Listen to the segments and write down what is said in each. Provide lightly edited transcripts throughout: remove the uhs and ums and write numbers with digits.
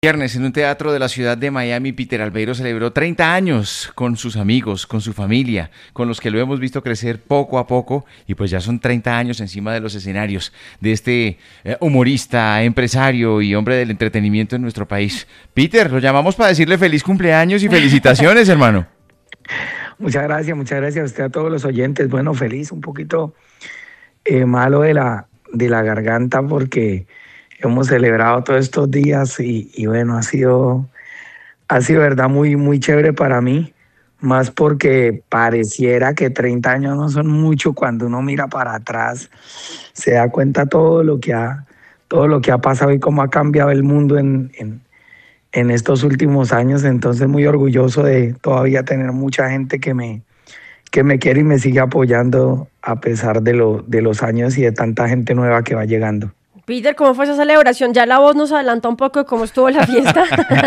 Viernes en un teatro de la ciudad de Miami, Peter Albeiro celebró 30 años con sus amigos, con su familia, con los que lo hemos visto crecer poco a poco y pues ya son 30 años encima de los escenarios de este humorista, empresario y hombre del entretenimiento en nuestro país. Peter, lo llamamos para decirle feliz cumpleaños y felicitaciones, hermano. Muchas gracias a usted, a todos los oyentes. Bueno, feliz, un poquito malo de la garganta porque hemos celebrado todos estos días y bueno, ha sido verdad muy chévere para mí, más porque pareciera que 30 años no son mucho. Cuando uno mira para atrás se da cuenta todo lo que ha pasado y cómo ha cambiado el mundo en estos últimos años. Entonces muy orgulloso de todavía tener mucha gente que me quiere y me sigue apoyando a pesar de los años y de tanta gente nueva que va llegando. Peter, ¿cómo fue esa celebración? Ya la voz nos adelanta un poco de cómo estuvo la fiesta.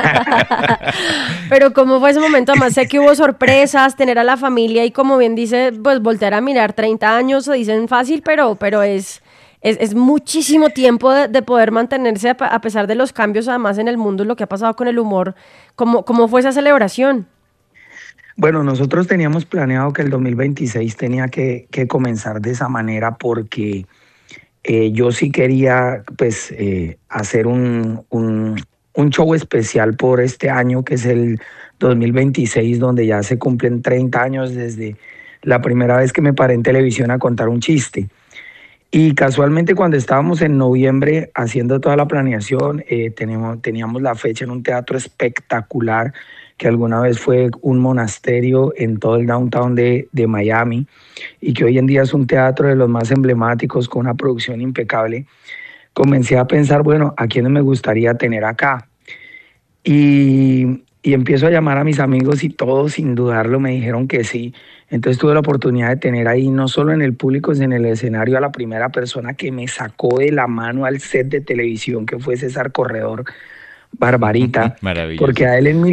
Pero ¿cómo fue ese momento? Además sé que hubo sorpresas, tener a la familia y como bien dice, pues voltear a mirar 30 años, se dicen fácil, pero es muchísimo tiempo de poder mantenerse a pesar de los cambios además en el mundo, lo que ha pasado con el humor. ¿Cómo fue esa celebración? Bueno, nosotros teníamos planeado que el 2026 tenía que comenzar de esa manera porque yo sí quería pues hacer un show especial por este año que es el 2026, donde ya se cumplen 30 años desde la primera vez que me paré en televisión a contar un chiste. Y casualmente cuando estábamos en noviembre haciendo toda la planeación, teníamos la fecha en un teatro espectacular que alguna vez fue un monasterio en todo el downtown de Miami y que hoy en día es un teatro de los más emblemáticos con una producción impecable. Comencé a pensar, bueno, ¿a quiénes me gustaría tener acá? Y empiezo a llamar a mis amigos y todos sin dudarlo me dijeron que sí. Entonces tuve la oportunidad de tener ahí no solo en el público, sino en el escenario a la primera persona que me sacó de la mano al set de televisión, que fue César Corredor, Barbarita. Maravilloso. Porque a él en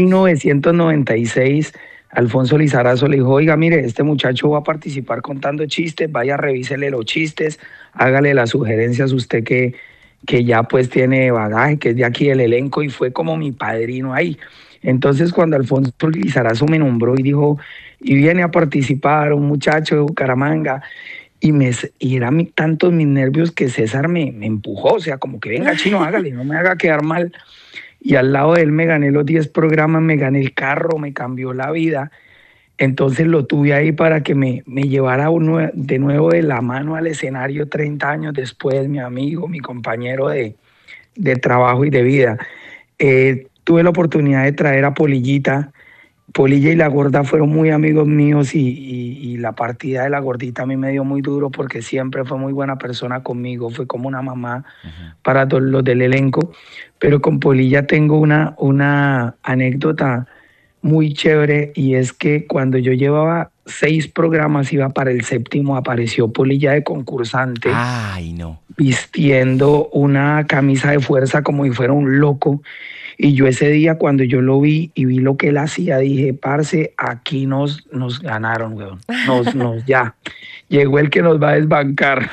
1996 Alfonso Lizarazo le dijo, oiga, mire, este muchacho va a participar contando chistes, vaya, revísele los chistes, hágale las sugerencias usted que ya pues tiene bagaje, que es de aquí del elenco, y fue como mi padrino ahí. Entonces cuando Alfonso Lizarazo me nombró y dijo, y viene a participar un muchacho de Bucaramanga, y eran tantos mis nervios que César me empujó, o sea, como que venga, Chino, hágale, no me haga quedar mal. Y al lado de él me gané los 10 programas, me gané el carro, me cambió la vida. Entonces lo tuve ahí para que me llevara de nuevo de la mano al escenario 30 años después, mi amigo, mi compañero de trabajo y de vida. Tuve la oportunidad de traer a Polillita. Polilla y la gorda fueron muy amigos míos y la partida de la gordita a mí me dio muy duro porque siempre fue muy buena persona conmigo, fue como una mamá para todos los del elenco. Pero con Polilla tengo una anécdota muy chévere y es que cuando yo llevaba 6 programas, iba para el séptimo, apareció Polilla de concursante. Ay, no. Vistiendo una camisa de fuerza como si fuera un loco. Y yo ese día cuando yo lo vi y vi lo que él hacía, dije, parce, aquí nos ganaron, weón. Ya. Llegó el que nos va a desbancar.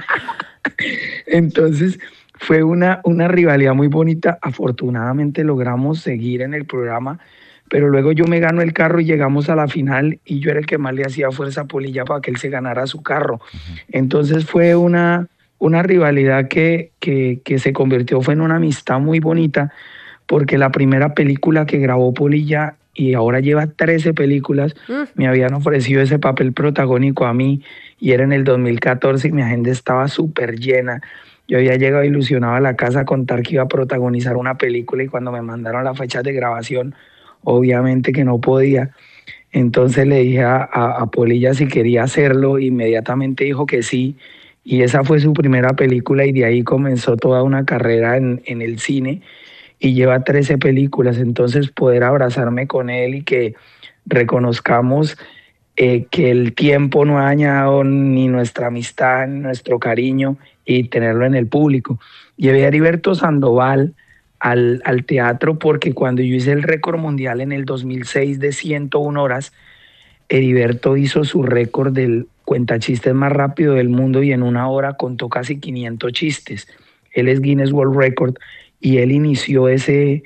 Entonces fue una rivalidad muy bonita. Afortunadamente logramos seguir en el programa, pero luego yo me gano el carro y llegamos a la final y yo era el que más le hacía fuerza a Polilla para que él se ganara su carro. Entonces fue una rivalidad que se convirtió fue en una amistad muy bonita, porque la primera película que grabó Polilla, y ahora lleva 13 películas, me habían ofrecido ese papel protagónico a mí, y era en el 2014 y mi agenda estaba súper llena. Yo había llegado ilusionado a la casa a contar que iba a protagonizar una película y cuando me mandaron las fechas de grabación, obviamente que no podía. Entonces le dije a Polilla si quería hacerlo, inmediatamente dijo que sí, y esa fue su primera película y de ahí comenzó toda una carrera en el cine y lleva 13 películas. Entonces poder abrazarme con él y que reconozcamos que el tiempo no ha dañado ni nuestra amistad, ni nuestro cariño, y tenerlo en el público. Llevé a Heriberto Sandoval al teatro porque cuando yo hice el récord mundial en el 2006 de 101 horas, Heriberto hizo su récord del cuentachistes más rápido del mundo y en una hora contó casi 500 chistes. Él es Guinness World Record y él inició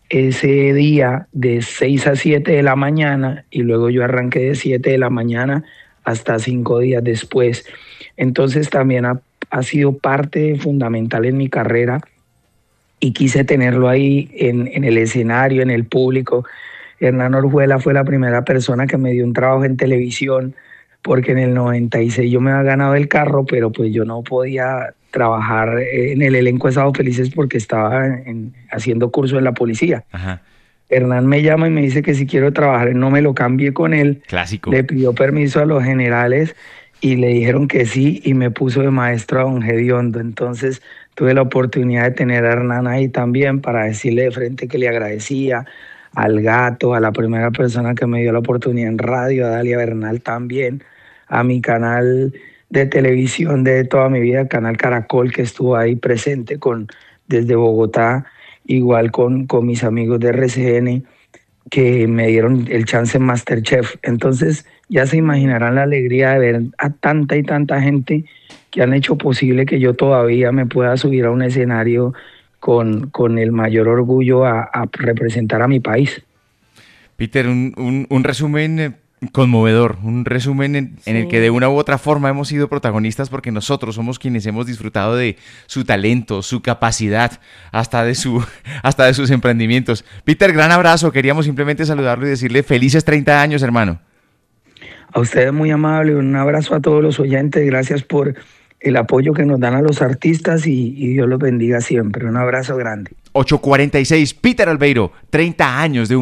ese día de 6 a 7 de la mañana y luego yo arranqué de 7 de la mañana hasta 5 días después. Entonces también ha sido parte fundamental en mi carrera y quise tenerlo ahí en el escenario, en el público. Hernán Orjuela fue la primera persona que me dio un trabajo en televisión, porque en el 96 yo me había ganado el carro, pero pues yo no podía trabajar en el elenco de Sábados Felices porque estaba haciendo curso en la policía. Ajá. Hernán me llama y me dice que si quiero trabajar, no me lo cambié con él. Clásico. Le pidió permiso a los generales y le dijeron que sí y me puso de maestro a don Gediondo. Entonces tuve la oportunidad de tener a Hernán ahí también para decirle de frente que le agradecía al Gato, a la primera persona que me dio la oportunidad en radio, a Dalia Bernal también, a mi canal de televisión de toda mi vida, Canal Caracol, que estuvo ahí presente desde Bogotá, igual con mis amigos de RCN, que me dieron el chance en MasterChef. Entonces ya se imaginarán la alegría de ver a tanta y tanta gente que han hecho posible que yo todavía me pueda subir a un escenario con el mayor orgullo a representar a mi país. Peter, un resumen conmovedor, un resumen en el que de una u otra forma hemos sido protagonistas porque nosotros somos quienes hemos disfrutado de su talento, su capacidad, hasta de sus emprendimientos. Peter, gran abrazo, queríamos simplemente saludarlo y decirle felices 30 años, hermano. A ustedes muy amable, un abrazo a todos los oyentes, gracias por el apoyo que nos dan a los artistas y Dios los bendiga siempre. Un abrazo grande. 8:46, Peter Albeiro, 30 años de